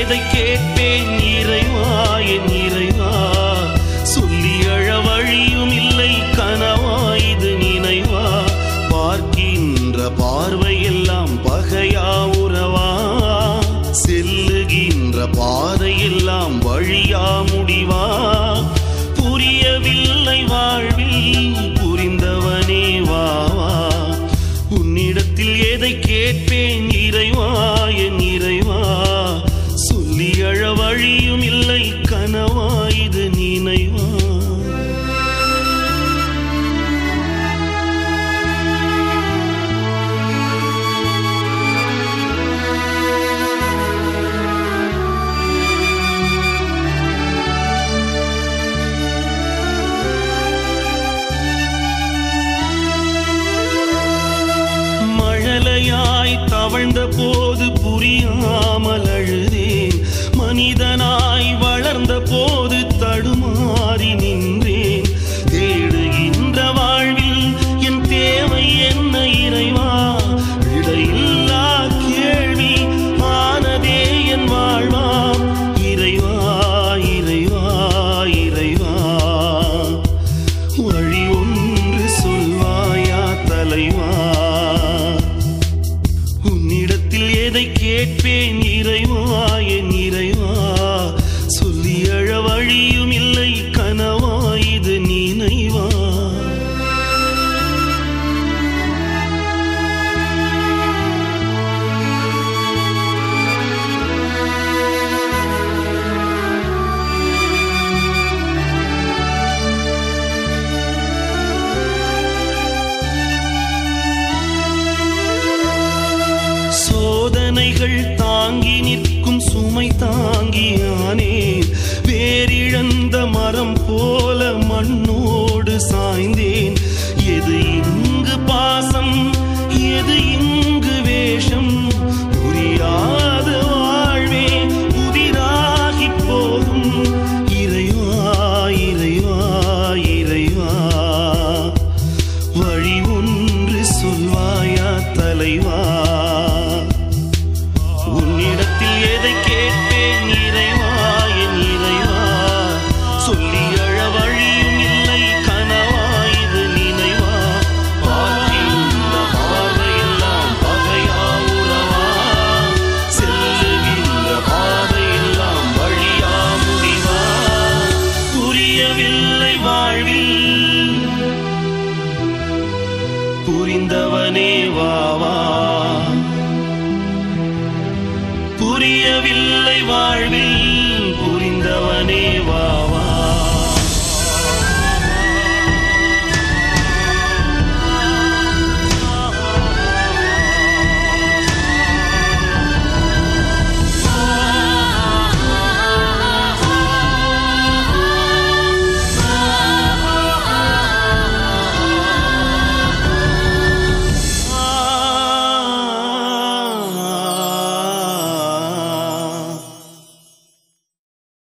எதை கேட்பேன் இறைவா என் இறைவா சொல்லி அழ வழியும் இல்லை கனவா இது நினைவா பார்க்கின்ற பார்வையெல்லாம் பகையா உறவா செல்லுகின்ற பாதையெல்லாம் வழியா முடிவா புரியவில்லை வாழ்வில் புரிந்தவனே வா உன்னிடத்தில் எதை கேட்பேன் இறைவா என் இறைவா சொல்லி அழ வழியும் இல்லை கனவா இது நினைவா மழலையாய் தவழ்ந்த போது புரியாமல் அழுதேன் மனிதனாய் வளர்ந்த போது தடுமாறி நின்றேன் தேடுகின்ற வாழ்வில் என் தேவை என்ன இறைவா விடையில்லா கேள்வி ஆனதே என் வாழ்வா இறைவா இறைவா இறைவா வழி ஒன்று சொல்வாயா தலைவா உன்னிடத்தில் எதை கேட்பேன் இறைவா என் இறைவா சொல்லி அழ வழியும்